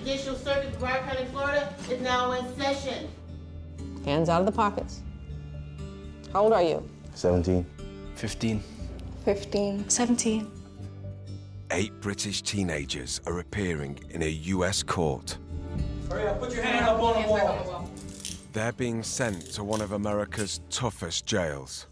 Judicial Circuit of Broward County, Florida is now in session. Hands out of the pockets. How old are you? 17. 15. 15. 17. 8 British teenagers are appearing in a US court. Hurry up, put your hand up on the wall. They're being sent to one of America's toughest jails.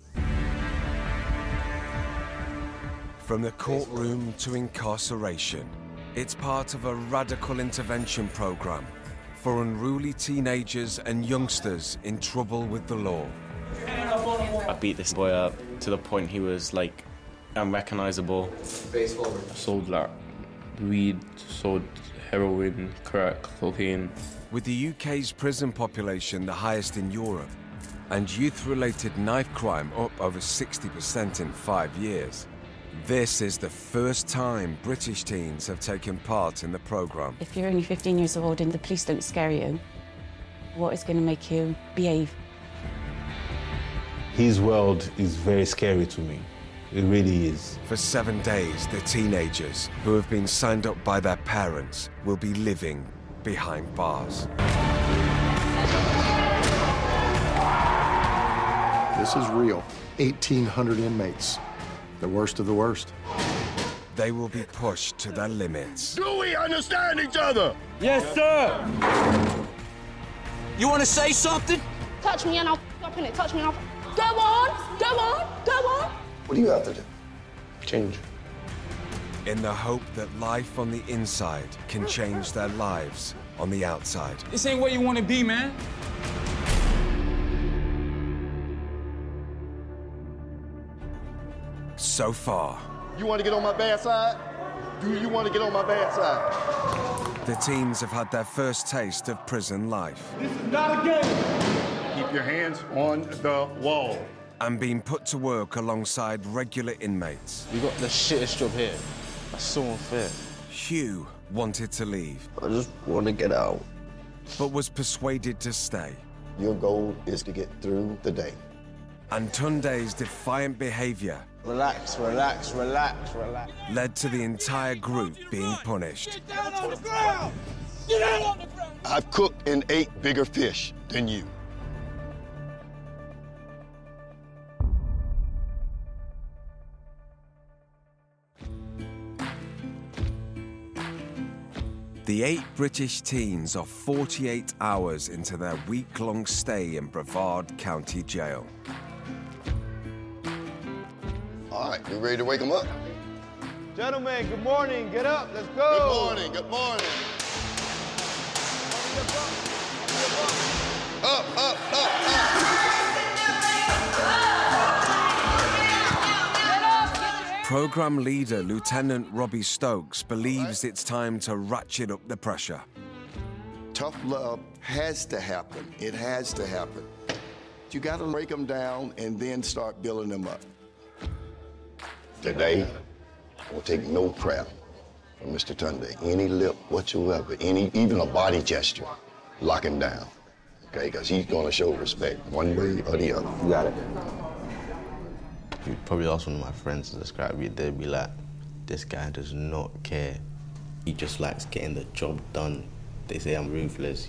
From the courtroom to incarceration, it's part of a radical intervention program for unruly teenagers and youngsters in trouble with the law. I beat this boy up to the point he was like unrecognizable. Face forward. I sold like weed, sold heroin, crack, cocaine. With the UK's prison population the highest in Europe, and youth-related knife crime up over 60% in 5 years, this is the first time British teens have taken part in the programme. If you're only 15 years old and the police don't scare you, what is going to make you behave? His world is very scary to me. It really is. For 7 days, the teenagers, who have been signed up by their parents, will be living behind bars. This is real. 1,800 inmates. The worst of the worst. They will be pushed to their limits. Do we understand each other? Yes, sir. You want to say something? Touch me and I'll up in it. Touch me and I'll... Go on! Go on! Go on! What do you have to do? Change. In the hope that life on the inside can change their lives on the outside. This ain't where you want to be, man. So far, You want to get on my bad side? Do you want to get on my bad side? the teens have had their first taste of prison life. This is not a game. Keep your hands on the wall. And been put to work alongside regular inmates. You got the shittest job here. That's so unfair. Hugh wanted to leave, I just want to get out. but was persuaded to stay. Your goal is to get through the day. And Tunde's defiant behaviour Relax, relax, relax, relax. led to the entire group being punished. Get down on the ground! Get down on the ground! I've cooked and ate bigger fish than you. The 8 British teens are 48 hours into their week-long stay in Brevard County Jail. All right, we ready to wake them up? Gentlemen, good morning. Get up. Let's Good go. morning, good morning. Up, up, up, up. Program leader Lieutenant Robbie Stokes believes it's time to ratchet up the pressure. Tough love has to happen. It has to happen. You got to break them down and then start building them up. Today, I will take no crap from Mr. Tunde. Any lip whatsoever, even a body gesture, lock him down. Okay, because he's going to show respect one way or the other. You got it. You probably ask one of my friends to describe me, they'd be like, this guy does not care. He just likes getting the job done. They say I'm ruthless.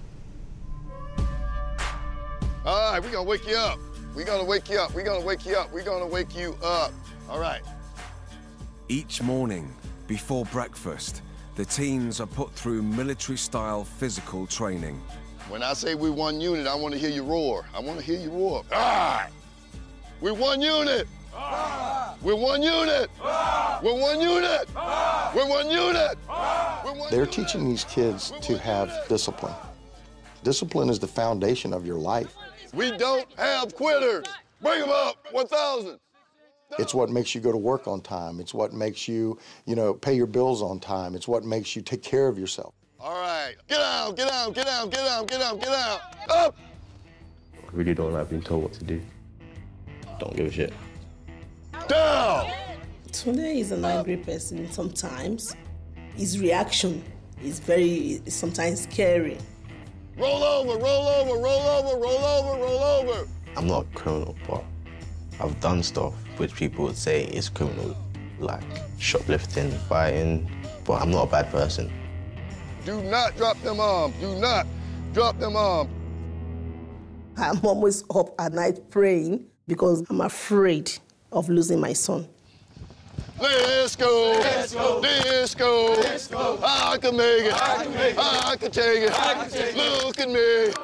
All right, we're going to wake you up. We're going to wake you up. We're going to wake you up. We're going to wake you up. All right. Each morning, before breakfast, the teens are put through military-style physical training. When I say we're one unit, I want to hear you roar. I want to hear you roar. All right. We're one unit. We're one unit. We're one unit. We're one unit. They're teaching these kids to have discipline. Discipline is the foundation of your life. We don't have quitters. Bring them up, 1,000. It's what makes you go to work on time. It's what makes you, pay your bills on time. It's what makes you take care of yourself. All right, get out, get out, get out, get out, get out, get out. Up! I really don't like being told what to do. Don't give a shit. Down! Tunde is an angry person sometimes. His reaction is very, sometimes scary. Roll over, roll over, roll over, roll over, roll over. I'm not a criminal, but I've done stuff which people would say is criminal, like shoplifting, fighting, but I'm not a bad person. Do not drop them arms. Do not drop them arms. I'm always up at night praying because I'm afraid of losing my son. Let's go. Let's go. Let's go. Let's go. I can make it. I can make it. I can take it. I can take it. Look at me.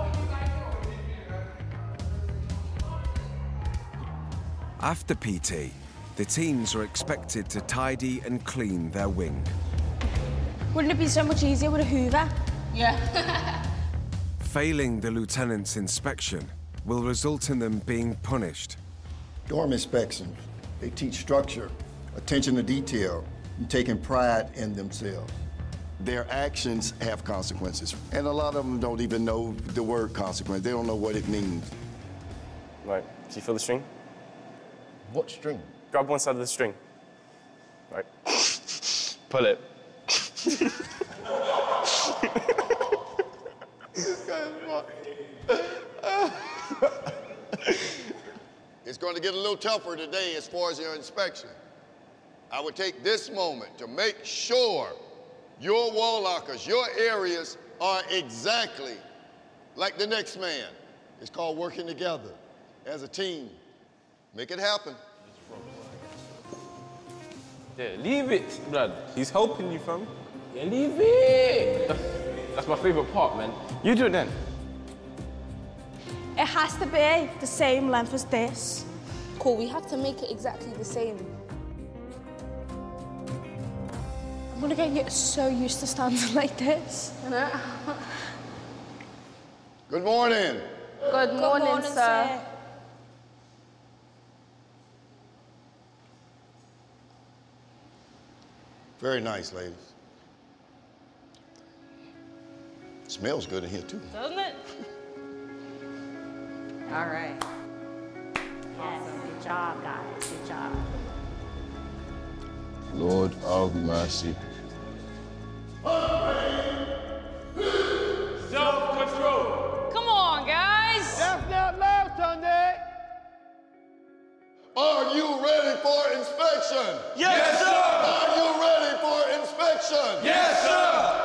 After PT, the teams are expected to tidy and clean their wing. Wouldn't it be so much easier with a Hoover? Yeah. Failing the lieutenant's inspection will result in them being punished. Dorm inspections, they teach structure, attention to detail, and taking pride in themselves. Their actions have consequences, and a lot of them don't even know the word consequence. They don't know what it means. Right, do you feel the string? What string? Grab one side of the string. Right. Pull it. It's going to get a little tougher today as far as your inspection. I would take this moment to make sure your wall lockers, your areas are exactly like the next man. It's called working together as a team. Make it happen. Yeah, leave it, Brad. He's helping you, fam. Yeah, leave it. That's my favorite part, man. You do it then. It has to be the same length as this. Cool, we have to make it exactly the same. I'm gonna get so used to standing like this. Good morning. Good morning, sir. Very nice, ladies. Smells good in here, too. Doesn't it? All right. Awesome. Good job, guys. Good job. Lord of mercy. Self-control. Come on, guys. That's not loud, Sunday. Are you ready for inspection? Yes, sir. Are you ready for inspection? Yes, sir.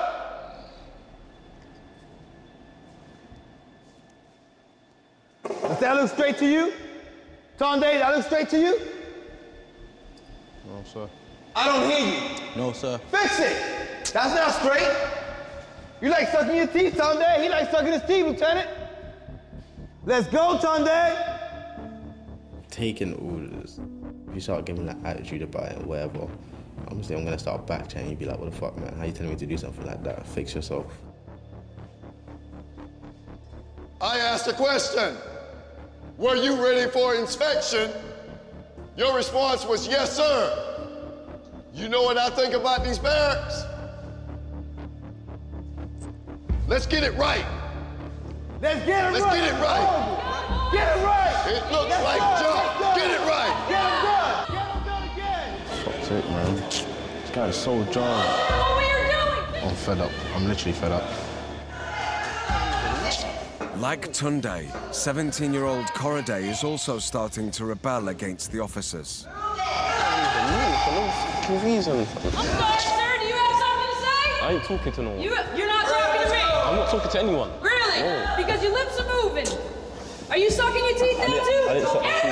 Does that look straight to you? Sunday, that look straight to you? No, sir. I don't hear you. No, sir. Fix it. That's not straight. You like sucking your teeth, Sunday. He likes sucking his teeth, Lieutenant. Let's go, Sunday. Taking orders. If you start giving that attitude about it or whatever, I'm gonna start backchatting. You'd be like, what the fuck, man? How you telling me to do something like that? Fix yourself. I asked a question. Were you ready for inspection? Your response was, yes, sir. You know what I think about these barracks? Let's get it right. Let's get it right. Let's get it right. Get it right. It looks like junk. Get it right. Get him done. Get him done again. Fuck's sake, man. This guy's so jarring. What were you doing? I'm fed up. I'm literally fed up. Like Tunde, 17-year-old Korede is also starting to rebel against the officers. Reason. I'm sorry, sir. Do you have something to say? I ain't talking to no one. You're not talking to me. I'm not talking to anyone. Really? No. Because your lips are moving. Are you sucking your teeth now too? I didn't suck my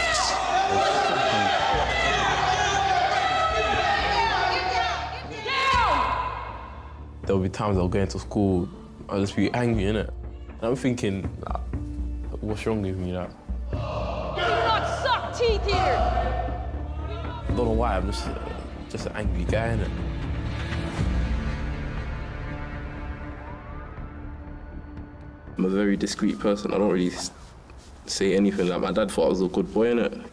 teeth. Down! There'll be times I'll go into school, I'll just be angry, innit? And I'm thinking, what's wrong with me, like? You do not suck teeth here. I don't know why, I'm just an angry guy, innit? I'm a very discreet person. I don't really say anything. Like, my dad thought I was a good boy, innit?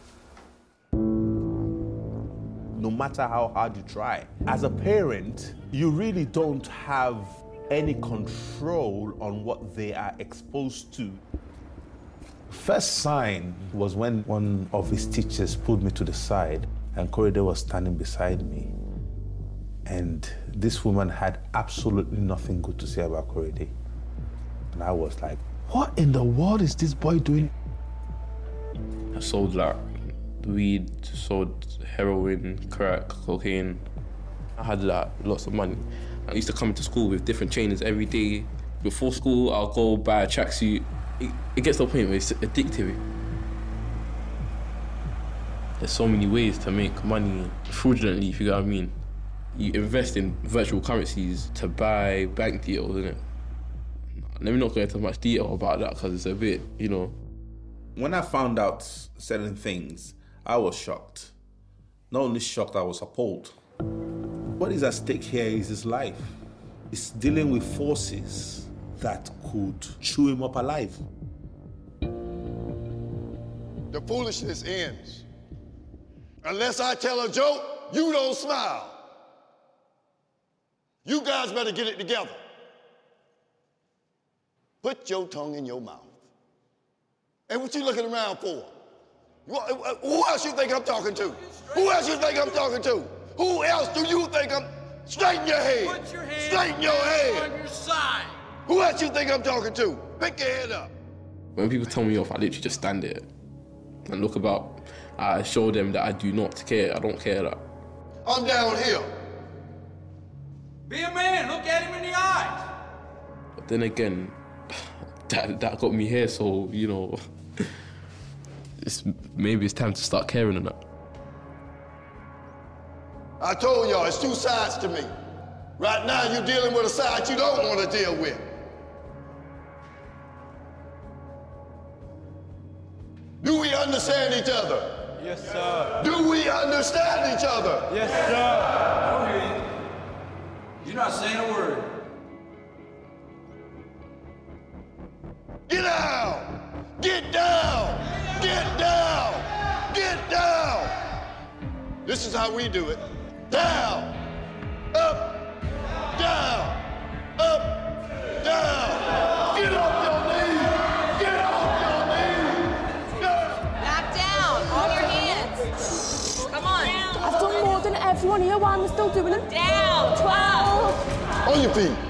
No matter how hard you try, as a parent, you really don't have any control on what they are exposed to. First sign was when one of his teachers pulled me to the side and Korede was standing beside me. And this woman had absolutely nothing good to say about Korede. And I was like, what in the world is this boy doing? I sold like weed, sold heroin, crack, cocaine. I had like lots of money. I used to come into school with different trainers every day. Before school, I'll go buy a tracksuit. It gets to a point where it's addictive. There's so many ways to make money fraudulently, if you get what I mean. You invest in virtual currencies to buy bank deals, innit? Let me not go into much detail about that because it's a bit, you know. When I found out certain things, I was shocked. Not only shocked, I was appalled. What is at stake here is his life. He's dealing with forces that could chew him up alive. The foolishness ends. Unless I tell a joke, you don't smile. You guys better get it together. Put your tongue in your mouth. And what you looking around for? Who else you think I'm talking to? Who else you think I'm talking to? Who else do you think I'm... Straighten your head. Put your head Straighten your head. on your side. Who else you think I'm talking to? Pick your head up. When people tell me off, I literally just stand there and look about. I show them that I do not care. I don't care that. I'm down here. Be a man. Look at him in the eyes. But then again, that got me here, so, you know, maybe it's time to start caring on that. I told y'all, it's two sides to me. Right now, you're dealing with a side you don't want to deal with. Do we understand each other? Yes, sir. Do we understand each other? Yes, sir. I don't hear you. You're not saying a word. Get down! Get down! Get down! Get down! This is how we do it. Down! Up! Down! Up! Down! Get off your knees! Get off your knees! Back down, on your hands. Come on. I've done more than everyone here. Why am I still doing it? Down. 12. On your feet.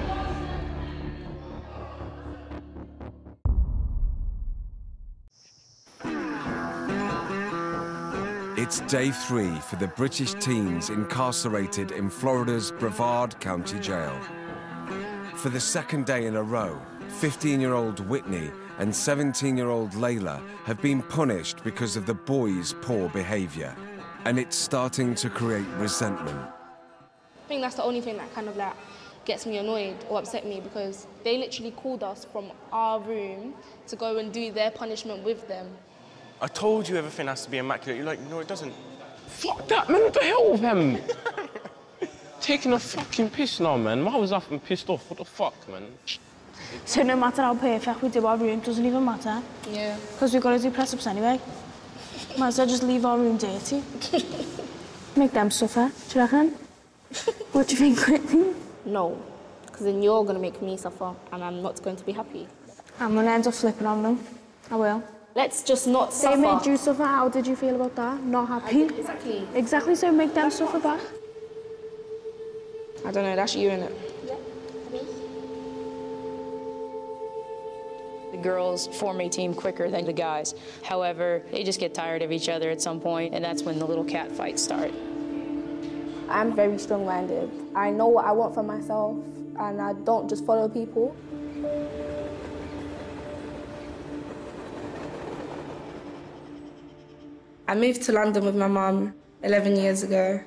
It's day 3 for the British teens incarcerated in Florida's Brevard County Jail. For the second day in a row, 15-year-old Whitney and 17-year-old Layla have been punished because of the boys' poor behaviour, and it's starting to create resentment. I think that's the only thing that kind of like gets me annoyed or upset me, because they literally called us from our room to go and do their punishment with them. I told you everything has to be immaculate. You're like, no, it doesn't. Fuck that, man. What the hell with him? Taking a fucking piss now, man. Why was I pissed off? What the fuck, man? So no matter how perfect we do our room, doesn't even matter. Yeah. Because we've got to do press-ups anyway. Might as well just leave our room dirty. Make them suffer, do you reckon? What do you think, Whitney? No, because then you're going to make me suffer and I'm not going to be happy. I'm going to end up flipping on them. I will. Let's just not suffer. They made you suffer. How did you feel about that? Not happy? Exactly. Exactly, so make them suffer back. I don't know, that's you, innit? The girls form a team quicker than the guys. However, they just get tired of each other at some point, and that's when the little cat fights start. I'm very strong-minded. I know what I want for myself, and I don't just follow people. I moved to London with my mum 11 years ago.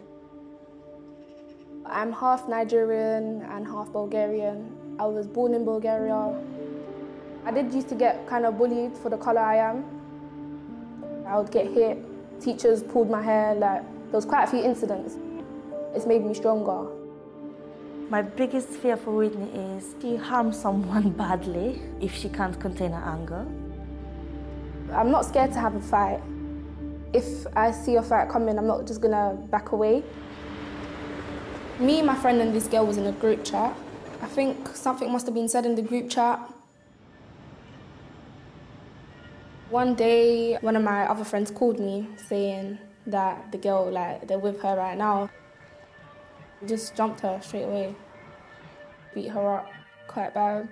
I'm half Nigerian and half Bulgarian. I was born in Bulgaria. I did used to get kind of bullied for the colour I am. I would get hit, teachers pulled my hair, there was quite a few incidents. It's made me stronger. My biggest fear for Whitney is she harms someone badly if she can't contain her anger. I'm not scared to have a fight. If I see a fight coming, I'm not just gonna back away. Me, my friend, and this girl was in a group chat. I think something must have been said in the group chat. One day, one of my other friends called me saying that the girl, they're with her right now. I just jumped her straight away, beat her up quite bad.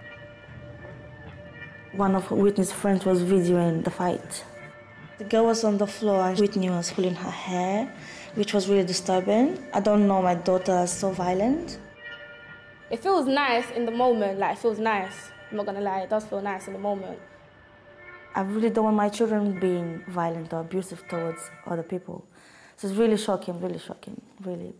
One of Whitney's friends was videoing the fight. The girl was on the floor and Whitney was pulling her hair, which was really disturbing. I don't know my daughter is so violent. It feels nice in the moment, like it feels nice. I'm not gonna lie, it does feel nice in the moment. I really don't want my children being violent or abusive towards other people. So it's really shocking, really.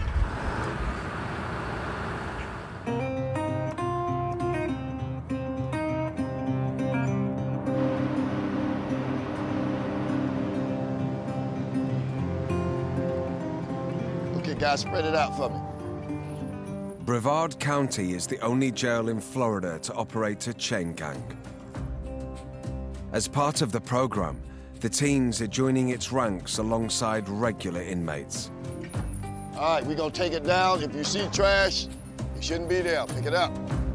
Okay, guys, spread it out for me. Brevard County is the only jail in Florida to operate a chain gang. As part of the program, the teens are joining its ranks alongside regular inmates. All right, we're gonna take it down. If you see trash, it shouldn't be there. Pick it up.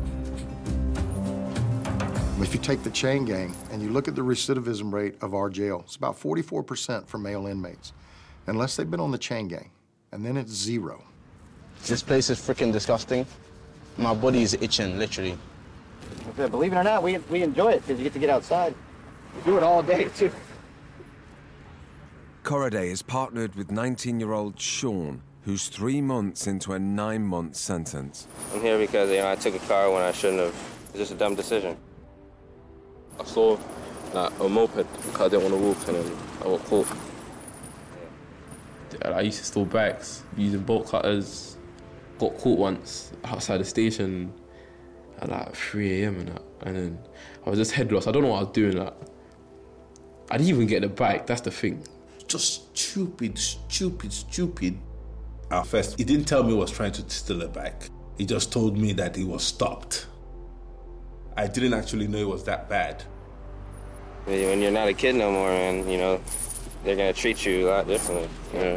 If you take the chain gang and you look at the recidivism rate of our jail, it's about 44% for male inmates, unless they've been on the chain gang, and then it's 0. This place is freaking disgusting. My body's itching, literally. Believe it or not, we enjoy it because you get to get outside. We do it all day, too. Corriday is partnered with 19-year-old Sean, who's 3 months into a 9-month sentence. I'm here because, I took a car when I shouldn't have. It's just a dumb decision. I saw a moped because I didn't want to walk, and then I got caught. I used to steal bags using bolt cutters. Got caught once outside the station at like 3 a.m. and then I was just head lost. I don't know what I was doing. Like, I didn't even get the bike. That's the thing. Just stupid. At first, he didn't tell me he was trying to steal a bike. He just told me that he was stopped. I didn't actually know it was that bad. When you're not a kid no more, man, they're gonna treat you a lot differently.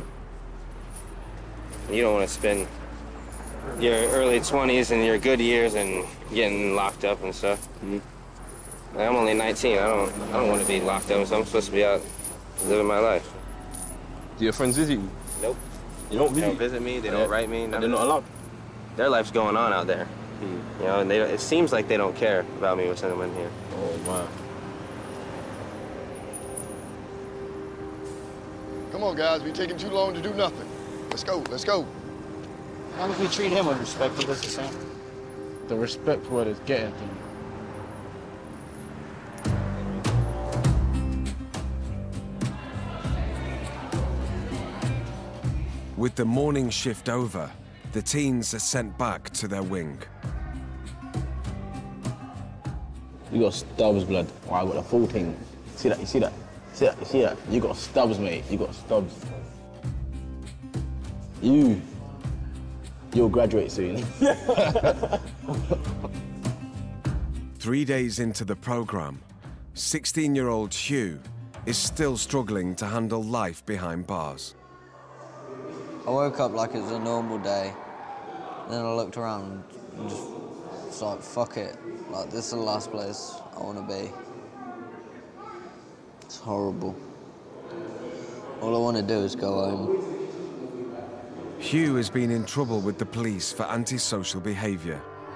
You don't want to spend your early 20s and your good years and getting locked up and stuff. Like, I'm only 19. I don't want to be locked up, so I'm supposed to be out living my life. Do your friends visit you? Nope. You don't visit? They don't visit me. They don't write me. They're not allowed? Their life's going on out there. And it seems like they don't care about me with sending them in here. Oh, wow. Come on, guys. We're taking too long to do nothing. Let's go. As long as we treat him with respect, he does the same. The respect for what it's getting to me. With the morning shift over, the teens are sent back to their wing. You got stubs, blood. Oh, I got the full thing. See that? You see that? See that? You see that? You got stubs, mate. You got stubs. You'll graduate soon. 3 days into the program, 16-year-old Hugh is still struggling to handle life behind bars. I woke up like it was a normal day. Then I looked around and just was like, fuck it. Like, this is the last place I want to be. It's horrible. All I want to do is go home. Hugh has been in trouble with the police for antisocial behaviour.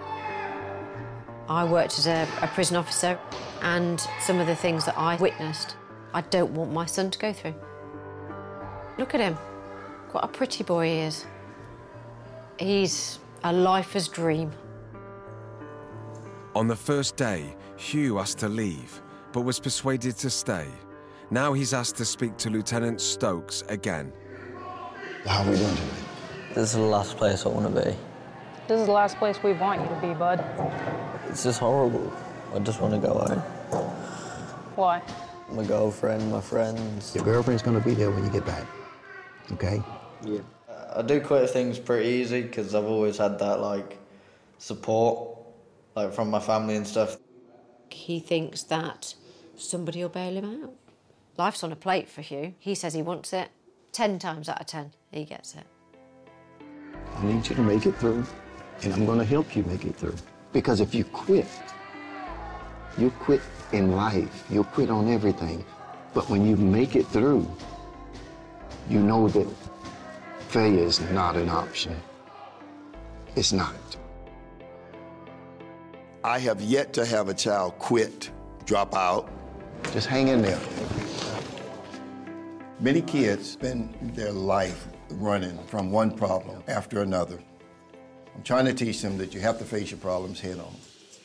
I worked as a prison officer, and some of the things that I witnessed, I don't want my son to go through. Look at him. What a pretty boy he is. He's a lifer's dream. On the first day, Hugh asked to leave, but was persuaded to stay. Now he's asked to speak to Lieutenant Stokes again. How are we doing today? This is the last place I want to be. This is the last place we want you to be, bud. It's just horrible. I just want to go home. Why? My girlfriend, my friends. Your girlfriend's going to be there when you get back, okay? Yeah. I do quit things pretty easy because I've always had that, like, support, like, from my family and stuff. He thinks that somebody will bail him out. Life's on a plate for Hugh. He says he wants it. 10 times out of 10, he gets it. I need you to make it through, and I'm going to help you make it through. Because if you quit in life, you'll quit on everything. But when you make it through, you know that failure is not an option. It's not. I have yet to have a child quit, drop out. Just hang in there. Many kids spend their life running from one problem after another. I'm trying to teach them that you have to face your problems head on.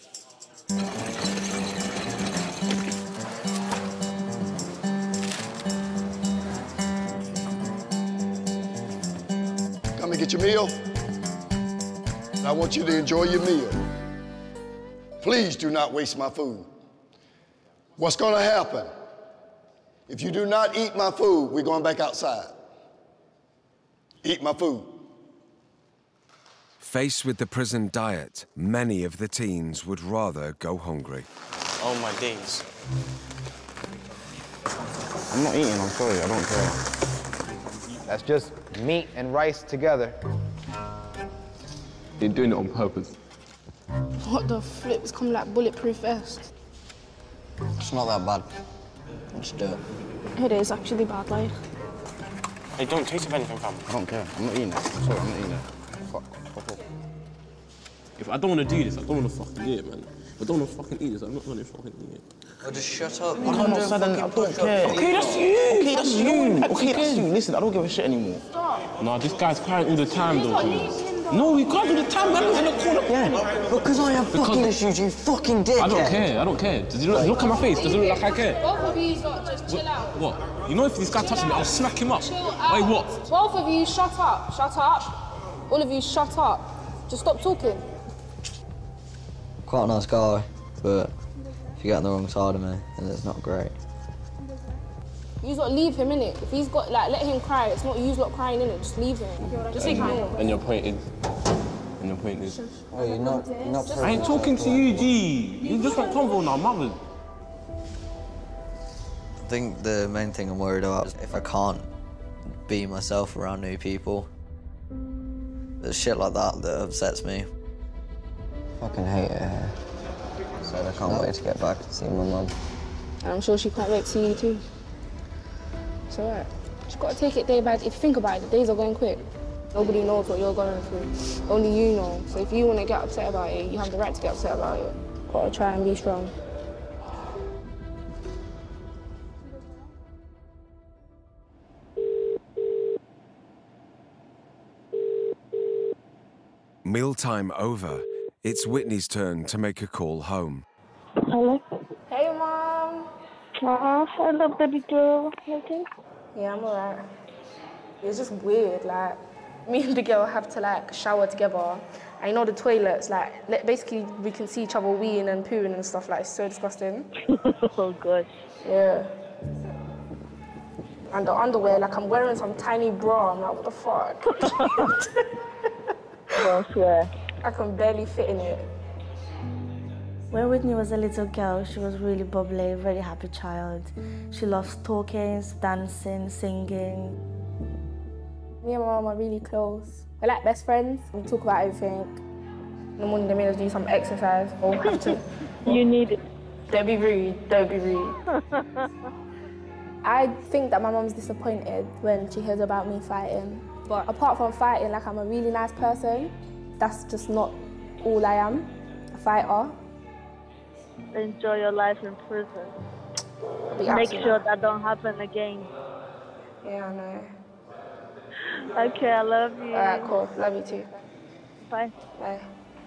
Come and get your meal. And I want you to enjoy your meal. Please do not waste my food. What's gonna happen? If you do not eat my food, we're going back outside. Eat my food. Faced with the prison diet, many of the teens would rather go hungry. Oh my days. I'm not eating, I'm sorry, I don't care. That's just meat and rice together. You're doing it on purpose. What the flip? It's coming like bulletproof vest. It's not that bad. Let's do it. It is actually bad, like. Hey, don't taste of anything, fam. I don't care. I'm not eating it. I'm sorry, I'm not eating it. Fuck off. If I don't want to do this, I don't want to fucking do it, man. If I don't want to fucking eat this, I'm not going to fucking eat it. Oh, just shut up. I'm not sudden, I don't care. Okay, that's you. Okay, that's you. Okay, that's you. Listen, I don't give a shit anymore. No, this guy's crying all the time, though. No, he can't do the time, man. He's in the corner. Yeah, because I have fucking issues, you fucking dickhead. I don't care, I don't care. Does it look at my face? Does it look like I care? Both of you just chill out. What? You know if this guy touches me, I'll smack him up. Chill out. Wait, what? Both of you, shut up. Shut up. All of you, shut up. Just stop talking. Quite a nice guy, but if you get on the wrong side of me, then it's not great. You got to leave him in it. If he's got let him cry. It's not you lot crying in it. Just leave him. Just ignore. And your point is. Oh, you're not I ain't talking to you, G. You just want convo now, mother. I think the main thing I'm worried about is if I can't be myself around new people. There's shit like that upsets me. Fucking hate it here. So I can't wait to get back and see my mum. And I'm sure she can't wait to see you too. It's alright. Just gotta take it day by day. If you think about it, the days are going quick. Nobody knows what you're going through. Only you know. So if you want to get upset about it, you have the right to get upset about it. Gotta try and be strong. Mealtime over, it's Whitney's turn to make a call home. Hello? Hey, Mom. Hello, baby girl. You okay? Yeah, I'm alright. It's just weird, like, me and the girl have to, like, shower together. And you know the toilets, like, basically we can see each other weeing and pooing and stuff, like, it's so disgusting. Oh, gosh. Yeah. And the underwear, like, I'm wearing some tiny bra. I'm like, what the fuck? I swear. I can barely fit in it. When Whitney was a little girl, she was really bubbly, very happy child. She loves talking, dancing, singing. Me and my mum are really close. We're like best friends. We talk about everything. In the morning, they made us do some exercise. Or have to. You need it. Don't be rude. Don't be rude. I think that my mum's disappointed when she hears about me fighting. But apart from fighting, like, I'm a really nice person. That's just not all I am. A fighter. Enjoy your life in prison. Make sure that don't happen again. Yeah, I know. Okay, I love you. All right, cool. Love you too. Bye. Bye.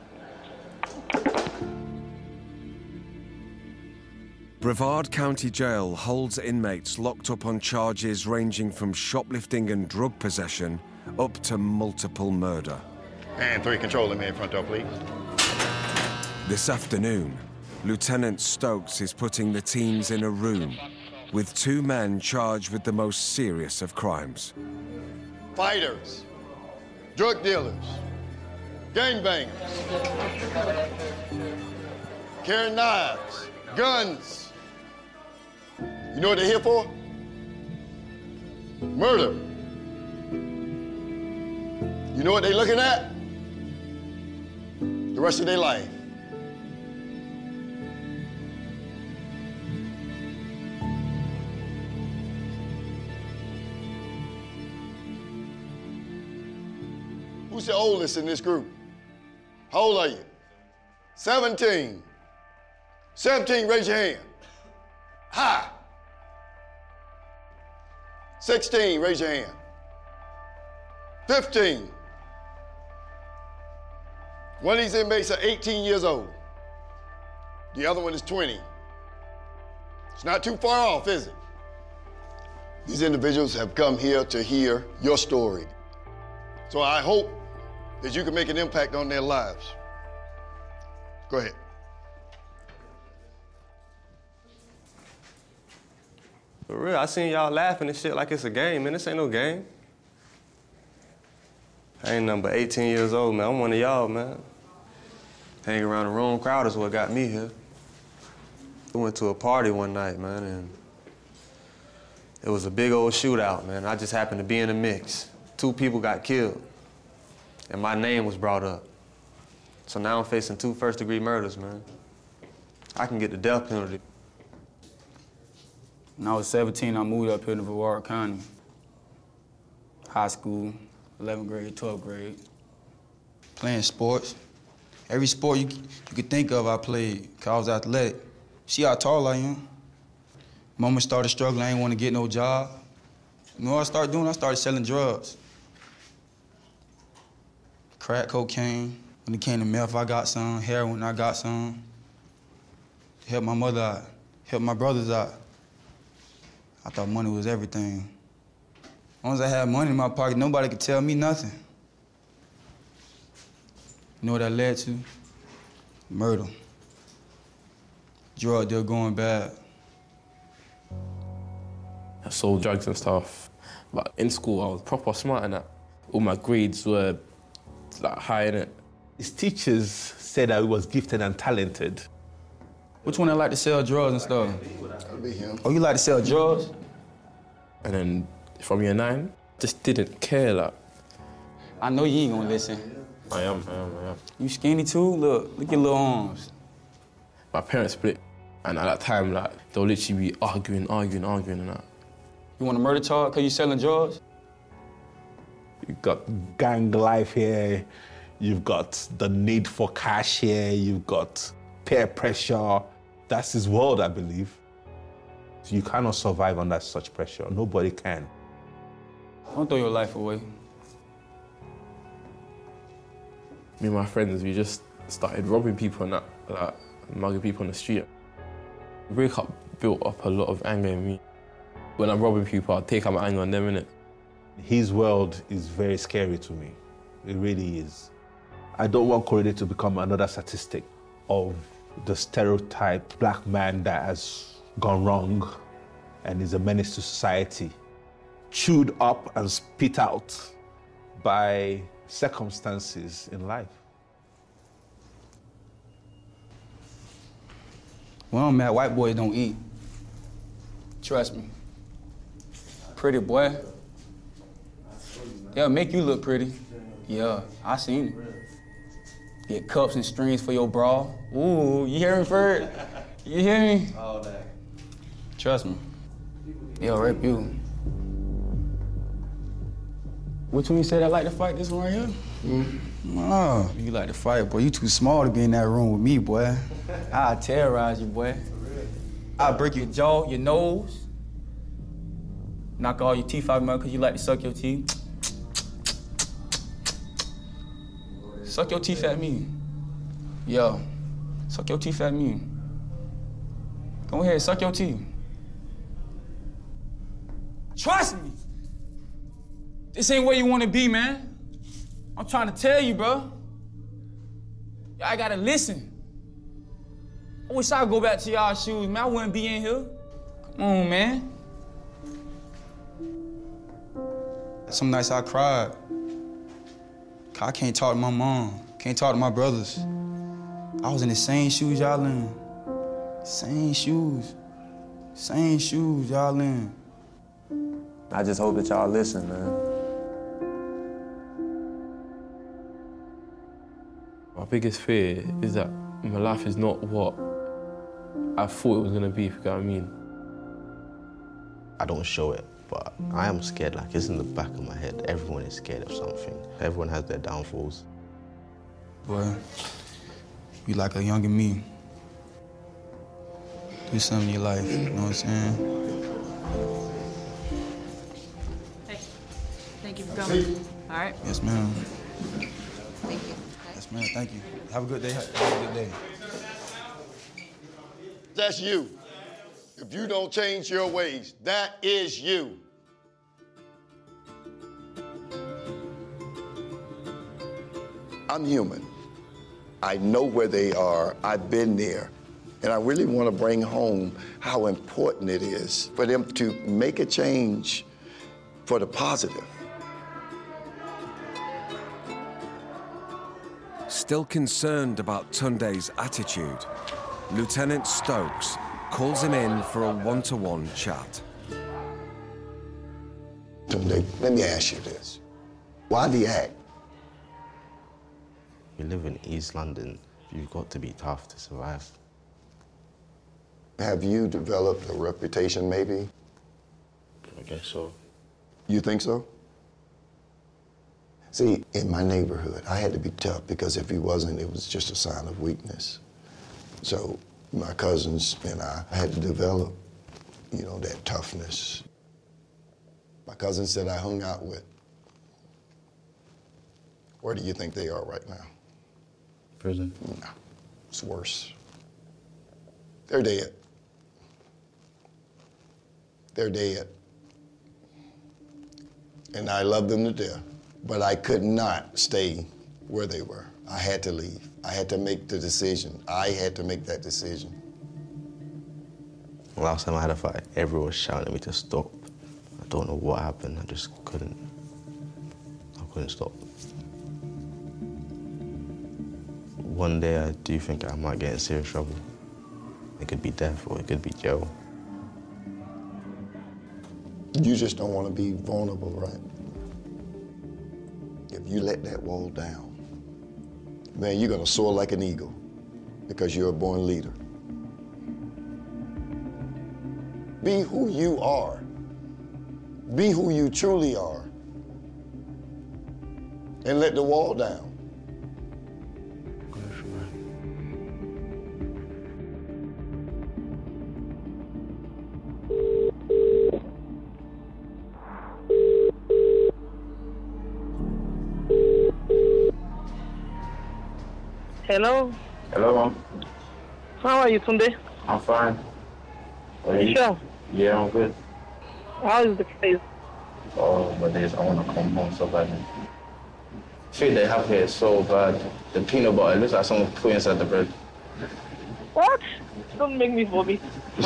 Brevard County Jail holds inmates locked up on charges ranging from shoplifting and drug possession up to multiple murder. And 3, controlling me in front door, please. This afternoon, Lieutenant Stokes is putting the teens in a room with 2 men charged with the most serious of crimes. Fighters, drug dealers, gangbangers, carrying knives, guns. You know what they're here for? Murder. You know what they're looking at? The rest of their life. Who's the oldest in this group? How old are you? 17. 17, raise your hand. High. 16, raise your hand. 15. One of these inmates are 18 years old. The other one is 20. It's not too far off, is it? These individuals have come here to hear your story. So I hope that you can make an impact on their lives. Go ahead. For real, I seen y'all laughing and shit like it's a game, man. This ain't no game. I ain't nothing but 18 years old, man. I'm one of y'all, man. Hanging around the wrong crowd is what got me here. We went to a party one night, man, and it was a big old shootout, man. I just happened to be in the mix. 2 people got killed, and my name was brought up. So now I'm facing 2 first-degree murders, man. I can get the death penalty. When I was 17, I moved up here to Brevard County. High school, 11th grade, 12th grade. Playing sports. Every sport you could think of, I played, because I was athletic. See how tall I am? Moment started struggling, I didn't want to get no job. You know what I started doing? I started selling drugs. Crack cocaine. When it came to meth, I got some. Heroin, I got some. Helped my mother out. Helped my brothers out. I thought money was everything. As long as I had money in my pocket, nobody could tell me nothing. You know what that led to? Murder. Drug deal going bad. I sold drugs and stuff. But in school, I was proper smart and that. All my grades were like high in it. His teachers said that he was gifted and talented. Which one I like to sell drugs and stuff? That'll be him. Oh, you like to sell drugs? And then from year 9, just didn't care, like. I know you ain't gonna listen. I am. You skinny too? Look your little arms. My parents split, and at that time, like, they'll literally be arguing and that. You want a murder charge because you selling drugs? You've got gang life here, you've got the need for cash here, you've got peer pressure. That's his world, I believe. You cannot survive under such pressure. Nobody can. Don't throw your life away. Me and my friends, we just started robbing people and that, like, mugging people on the street. The breakup built up a lot of anger in me. When I'm robbing people, I'll take out my anger on them, innit? His world is very scary to me. It really is. I don't want Korede to become another statistic of the stereotype black man that has gone wrong and is a menace to society, chewed up and spit out by circumstances in life. Well, I'm mad white boys don't eat. Trust me. Pretty boy. They'll make you look pretty. Yeah, I seen it. Get cups and strings for your bra. Ooh, you hear me, Ferd? You hear me? All that. Trust me. They'll rape you. Which one you said I like to fight? This one right here? Oh, you like to fight, boy. You too small to be in that room with me, boy. I'll terrorize you, boy. I'll break your jaw, your nose. Knock all your teeth out of your mouth because you like to suck your teeth. Suck your teeth at me. Yo, suck your teeth at me. Go ahead, suck your teeth. Trust me. This ain't where you want to be, man. I'm trying to tell you, bro. Y'all gotta listen. I wish I could go back to y'all shoes, man. I wouldn't be in here. Come on, man. Some nights I cried. I can't talk to my mom. Can't talk to my brothers. I was in the same shoes y'all in. Same shoes. Same shoes y'all in. I just hope that y'all listen, man. My biggest fear is that my life is not what I thought it was gonna be, if you get what I mean. I don't show it, but I am scared. Like, it's in the back of my head. Everyone is scared of something. Everyone has their downfalls. Boy, you like a younger me. Do something in your life, you know what I'm saying? Hey, thank you for coming. All right. Yes, ma'am. Thank you. Yes, Man, thank you. Have a good day. Have a good day. That's you. If you don't change your ways, that is you. I'm human. I know where they are. I've been there. And I really want to bring home how important it is for them to make a change for the positive. Still concerned about Tunde's attitude, Lieutenant Stokes calls him in for a one-to-one chat. Tunde, let me ask you this. Why the act? You live in East London, you've got to be tough to survive. Have you developed a reputation, maybe? I guess so. You think so? See, in my neighborhood, I had to be tough because if he wasn't, it was just a sign of weakness. So my cousins and I had to develop, you know, that toughness. My cousins that I hung out with, where do you think they are right now? Prison? No, it's worse. They're dead. They're dead. And I love them to death, but I could not stay where they were. I had to leave. I had to make the decision. I had to make that decision. Last time I had a fight, everyone was shouting at me to stop. I don't know what happened, I just couldn't. I couldn't stop. One day I do think I might get in serious trouble. It could be death or it could be jail. You just don't want to be vulnerable, right? If you let that wall down, man, you're gonna soar like an eagle because you're a born leader. Be who you are. Be who you truly are. And let the wall down. Hello. Hello, Mom. How are you, Tunde? I'm fine. Are you sure? Yeah, I'm good. How is the place? Oh, my days, I want to come home so badly. The food they have here is so bad. The peanut butter, it looks like someone put inside the bread. What? Don't make me vomit. Is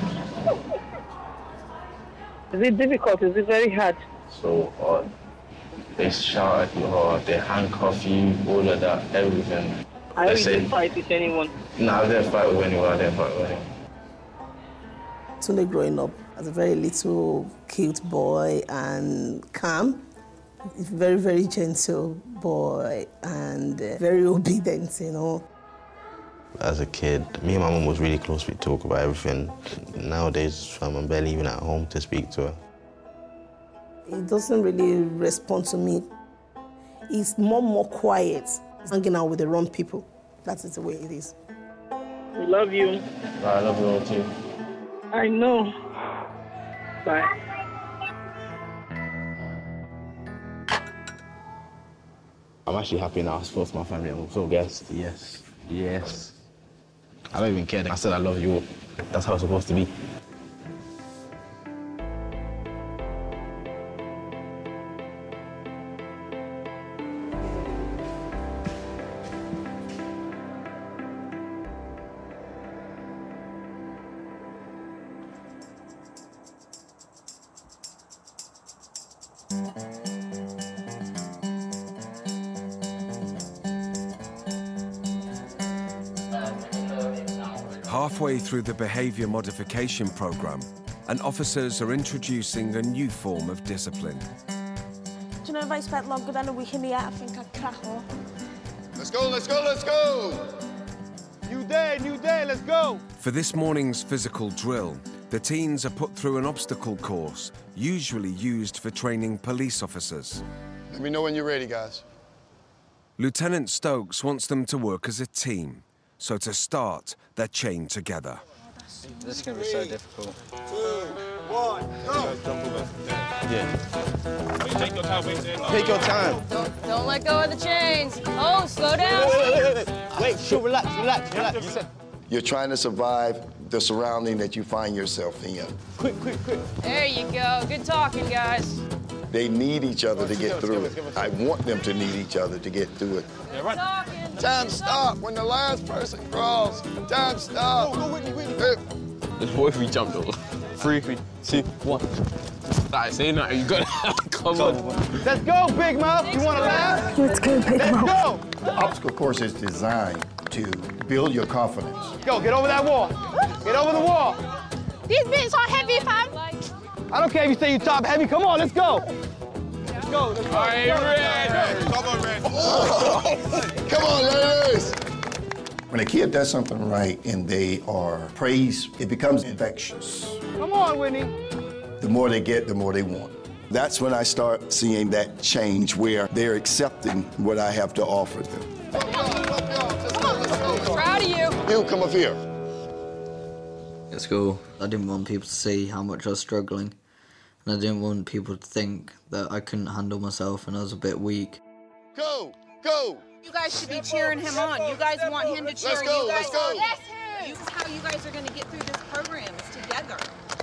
it difficult? Is it very hard? So hard. They shout at you hard, they handcuff you, all of that, everything. I don't even fight with anyone. No, I didn't fight with anyone, I didn't fight with anyone. Tunde growing up as a very little, cute boy and calm. He's a very, very gentle boy and very obedient, you know. As a kid, me and my mum was really close. We talk about everything. Nowadays, I'm barely even at home to speak to her. He doesn't really respond to me. He's more quiet. He's hanging out with the wrong people. That is the way it is. I love you. I love you all too. I know. Bye. I'm actually happy now. I spoke to my family. I'm so gassed. Yes. Yes. I don't even care. I said I love you all. That's how it's supposed to be. Halfway through the behaviour modification programme, and officers are introducing a new form of discipline. Do you know, if I spent longer than a week in the air, I think I'd crack off. Let's go, let's go, let's go! New day, let's go! For this morning's physical drill, the teens are put through an obstacle course, usually used for training police officers. Let me know when you're ready, guys. Lieutenant Stokes wants them to work as a team, so to start, they're chained together. This is going to be so difficult. 2, 1, go! Yeah. Take your time, Take your time. Don't let go of the chains. Oh, slow down. Wait, shoot, relax. You said... You're trying to survive the surrounding that you find yourself in. Quick. There you go. Good talking, guys. They need each other to get through it. I want them to need each other to get through it. Time stop when the last person crawls. Time stop. Go, Whitney. What if we jumped over? 3, 2, 1. Alright, say nothing. You got it. Come on. Let's go, Big Mouth. You want to laugh? Let's go, Big Mouth. Let's go. The obstacle course is designed to build your confidence. Go, get over that wall. Get over the wall. These bits are heavy, fam. I don't care if you say you top heavy. Come on, let's go. Let's go. All right, Red. Come on, Red. Come on, ladies. When a kid does something right and they are praised, it becomes infectious. Come on, Whitney. The more they get, the more they want. That's when I start seeing that change where they're accepting what I have to offer them. Proud of you. You, come up here. At school, I didn't want people to see how much I was struggling. And I didn't want people to think that I couldn't handle myself and I was a bit weak. Go! You guys should be cheering him on. You guys want him to cheer. Let's go. Yes, this is how you guys are going to get through this program. It's together.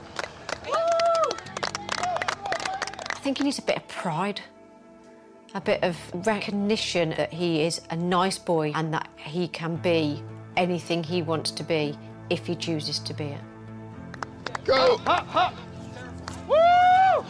I think he needs a bit of pride, a bit of recognition that he is a nice boy and that he can be anything he wants to be if he chooses to be it. Go! Woo!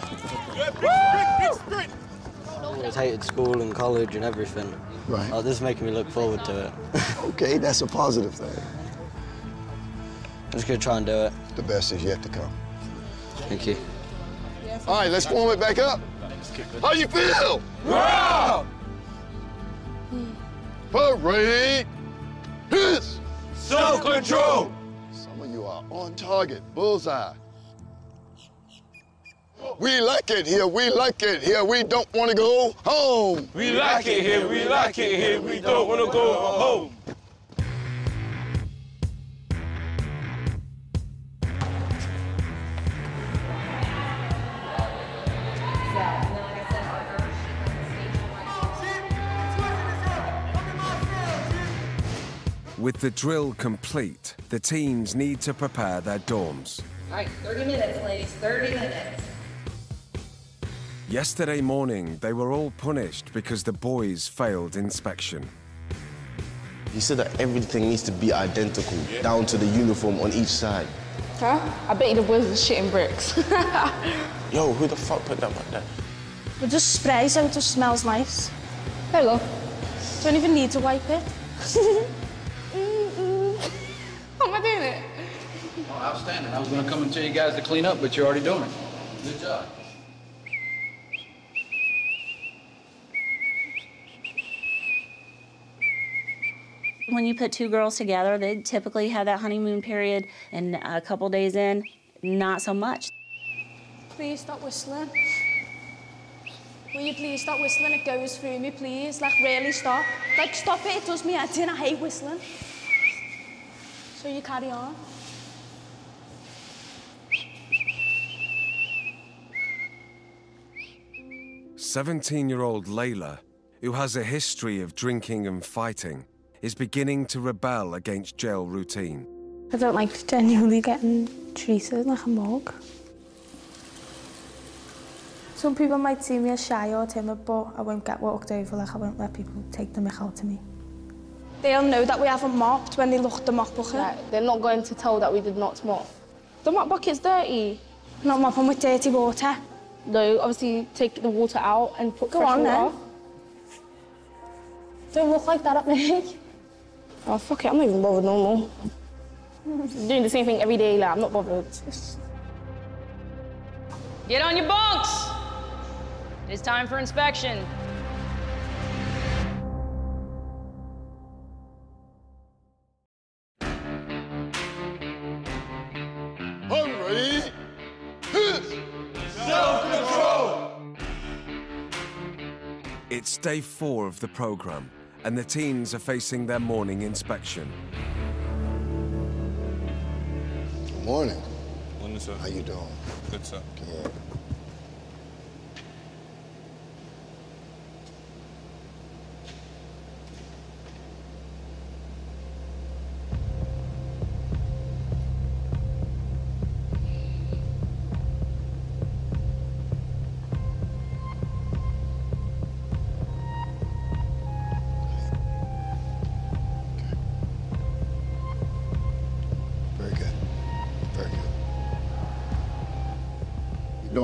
I always hated school and college and everything. Right. This is making me look forward to it. Okay, that's a positive thing. I'm just going to try and do it. The best is yet to come. Thank you. All right, let's warm it back up. How you feel? Wow! Parade is self-control. Some of you are on target, bullseye. We like it here, we like it here, we don't want to go home. We like it here, we like it here, we don't want to go home. With the drill complete, the teams need to prepare their dorms. All right, 30 minutes, ladies, 30 minutes. Yesterday morning, they were all punished because the boys failed inspection. He said that everything needs to be identical, down to the uniform on each side. Huh? I bet you the boys are shitting bricks. Yo, who the fuck put that like that? But just spray so it just smells nice. There you go. Don't even need to wipe it. How am I doing it? Oh, outstanding. I was going to come and tell you guys to clean up, but you're already doing it. Good job. When you put two girls together, they typically have that honeymoon period, and a couple days in, not so much. Please stop whistling. Will you please stop whistling? It goes through me, please. Like, really stop. Like, stop it. It does me head in. I hate whistling. So you carry on. "17-year-old Layla, who has a history of drinking and fighting, is beginning to rebel against jail routine. I don't like genuinely getting treated like a mug. Some people might see me as shy or timid, but I won't get walked over. Like, I won't let people take the mick out of me. They'll know that we haven't mopped when they look at the mop bucket. Right, they're not going to tell that we did not mop. The mop bucket's dirty. Not mopping with dirty water. No, obviously take the water out and put Go fresh on, water. Don't look like that at me. Oh, fuck it, I'm not even bothered no more. Doing the same thing every day, like, I'm not bothered. Get on your bunks. It's time for inspection. Hurry! Self-control! It's day 4 of the program, and the teens are facing their morning inspection. Good morning. Morning, sir. How you doing? Good, sir. Good.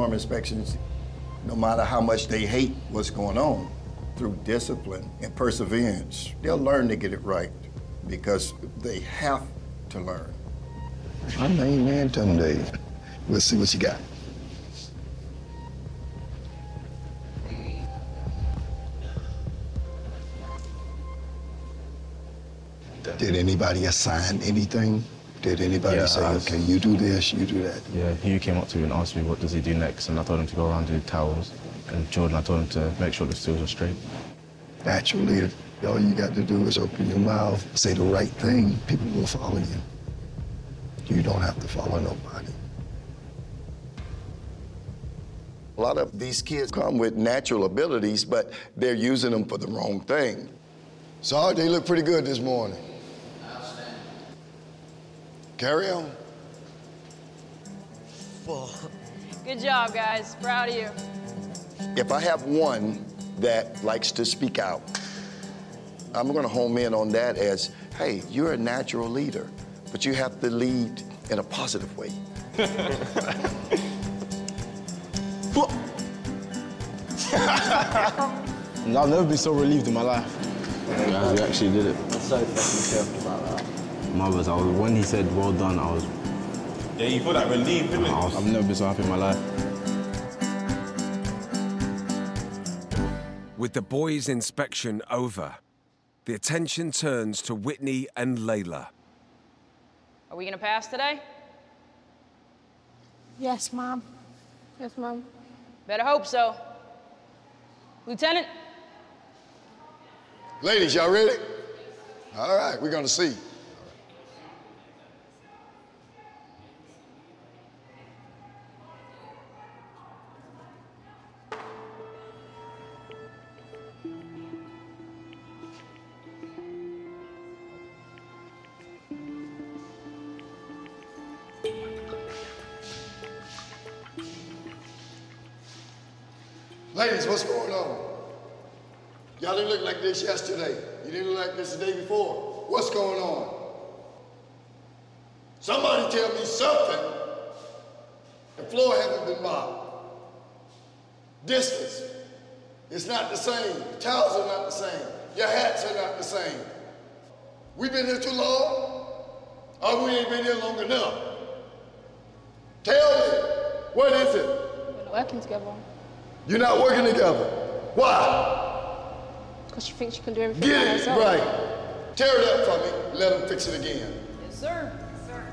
uniform inspections, no matter how much they hate what's going on, through discipline and perseverance, they'll learn to get it right because they have to learn. My main man, Tunde. We'll see what you got. Did anybody assign anything? Did anybody say, okay, you do this, you do that? Yeah, he came up to me and asked me what does he do next, and I told him to go around and do towels. And Jordan, I told him to make sure the stools are straight. Naturally, all you got to do is open your mouth, say the right thing, people will follow you. You don't have to follow nobody. A lot of these kids come with natural abilities, but they're using them for the wrong thing. Sarge, they look pretty good this morning. Carry on. Good job, guys. Proud of you. If I have one that likes to speak out, I'm gonna home in on that as, hey, you're a natural leader, but you have to lead in a positive way. I've never been so relieved in my life. Guys, we actually did it. I'm so fucking chuffed about that. When he said, well done, I was... Yeah, you feel that relief, didn't you? I've never been so happy in my life. With the boys' inspection over, the attention turns to Whitney and Layla. Are we gonna pass today? Yes, Mom. Yes, Mom. Better hope so. Lieutenant? Ladies, y'all ready? All right, we're gonna see. Ladies, what's going on? Y'all didn't look like this yesterday. You didn't look like this the day before. What's going on? Somebody tell me something. The floor hasn't been mopped. Distance. It's not the same. The towels are not the same. Your hats are not the same. We been here too long? Or we ain't been here long enough? Tell me, what is it? We're not working together. You're not working together. Why? Because she thinks she can do everything by Get it herself. right. Tear it up for me. Let them fix it again. Yes, sir. Yes, sir.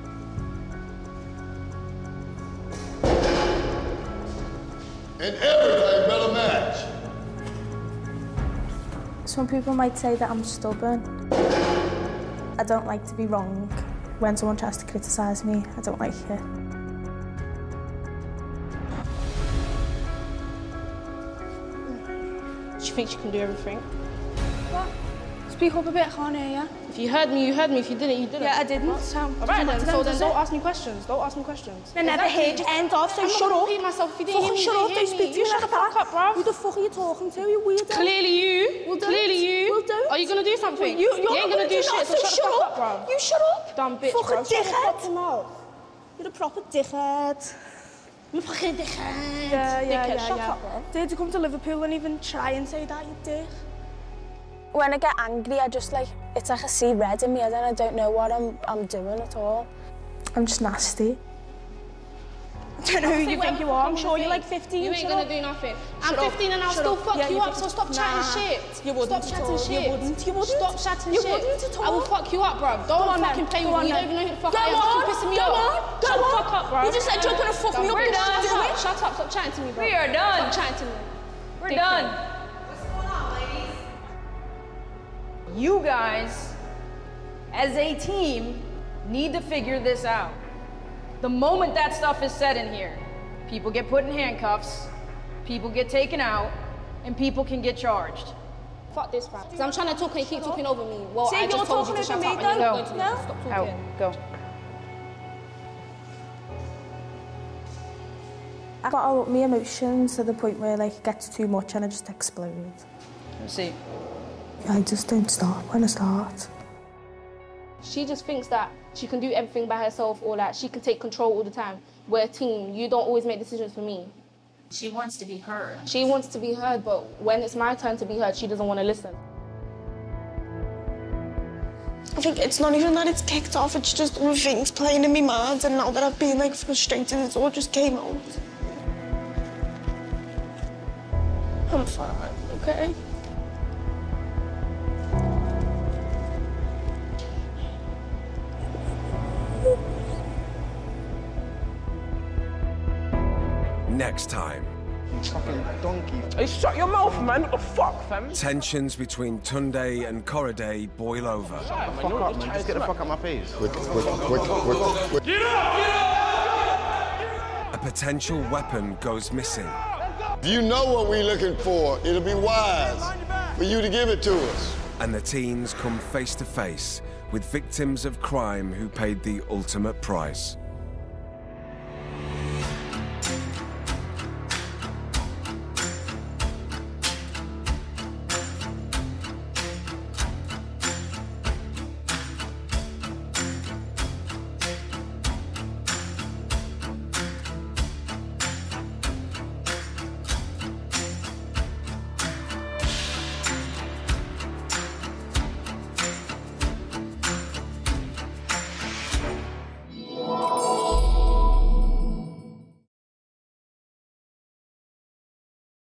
And everything better match. Some people might say that I'm stubborn. I don't like to be wrong. When someone tries to criticise me, I don't like it. She thinks she can do everything. What? Speak up a bit, I can't hear you. If you heard me, you heard me. If you didn't, you didn't. Yeah, I didn't. So, all right then, so then don't ask me questions. Don't ask me questions. I never heard you. End off, so shut up. Repeat myself if you didn't hear me. Shut up, don't speak to me like that. Up, bro. Who the fuck are you talking to? You weirdo. Clearly you. We'll do Clearly it. you. We'll do it. Are you gonna do something? You ain't gonna do shit, so shut the fuck up, bro. You shut up. Dumb bitch, Fucking bro. Shut the fuck dickhead. mouth. You're a proper dickhead. You're a fucking dickhead. Dickhead, shut up, bro. Did you come to Liverpool and even try and say that, you dick? When I get angry, I just like, it's like I see red in me and then I don't know what I'm doing at all. I'm just nasty. I don't know who you think you are. I'm sure you're like 15. You ain't gonna do nothing. I'm 15 and I'll still fuck you up, so stop chatting shit. You wouldn't. Stop chatting shit. You wouldn't. Stop chatting you shit. Wouldn't at all. I will fuck you up, bro. Don't fucking play with me. You don't even know who the fuck I am. You're pissing me off. Shut the fuck up, bro. You just said you're gonna fuck me up. We're done. Shut up. Stop chatting to me, bro. We are done. Stop chatting to me. We're done. You guys, as a team, need to figure this out. The moment that stuff is said in here, people get put in handcuffs, people get taken out, and people can get charged. Fuck this, fam. Because I'm trying to talk and you keep talking over me. Well, See, I you're just told you to talking shut over up me, and though. you don't go to me. No. Stop talking. Out. Go. I got all my emotions to the point where like it gets too much and I just explode. Let's see. I just don't stop when I start. She just thinks that she can do everything by herself or that she can take control all the time. we're a team. You don't always make decisions for me. She wants to be heard. She wants to be heard, but when it's my turn to be heard, she doesn't want to listen. I think it's not even that it's kicked off, it's just all the things playing in my mind, and now that I've been like frustrated, it's all just came out. I'm fine, okay? Next time. Fucking donkey. Hey, shut your mouth, man. What the fuck, fam? Tensions between Tunde and Korede boil over. Shut the fuck up, man. Just get the fuck out my face. Quick. Get up! A potential weapon goes missing. If you know what we're looking for, it'll be wise for you to give it to us. And the teens come face to face with victims of crime who paid the ultimate price.